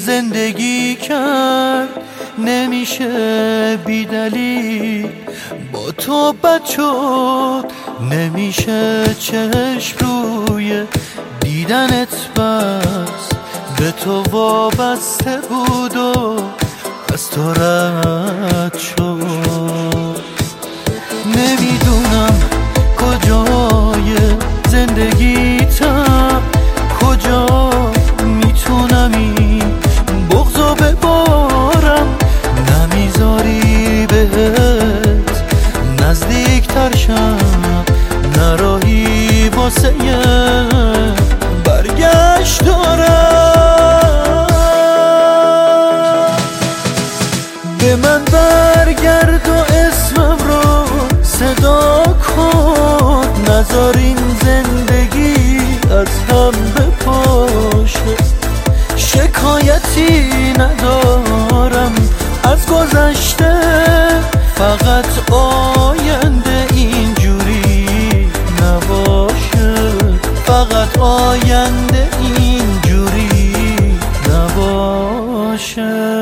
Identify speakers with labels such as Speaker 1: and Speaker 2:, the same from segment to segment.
Speaker 1: زندگی کرد نمیشه بی دلیل، با تو بد شد نمیشه چشم روی دیدنت، بس به تو وابسته بود و از تو رد شد. نمیدونم کجای زندگیتم، کجا میتونم این بغضو ببارم، نمیذاری بهت نزدیکتر شم، نراهی واسه برگشت دارم. به من برگرد و اسمم رو صدا کن، نذار این زندگی از هم بپاشه. شکایتی ندارم از گذشته، فقط آینده اینجوری نباشه، فقط آینده اینجوری نباشه.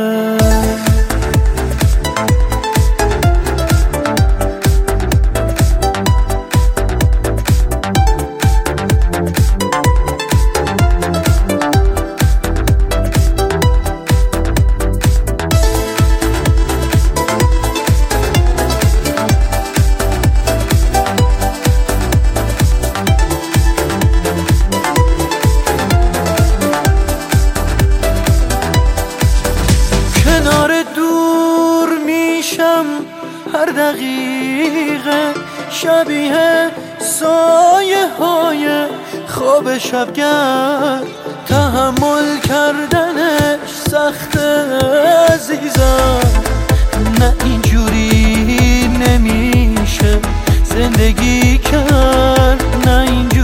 Speaker 1: هر دقیقه شبیه سایه های خواب شبگرد، تحمل کردنش سخته عزیزم. نه اینجوری نمیشه زندگی کرد، نه اینجوری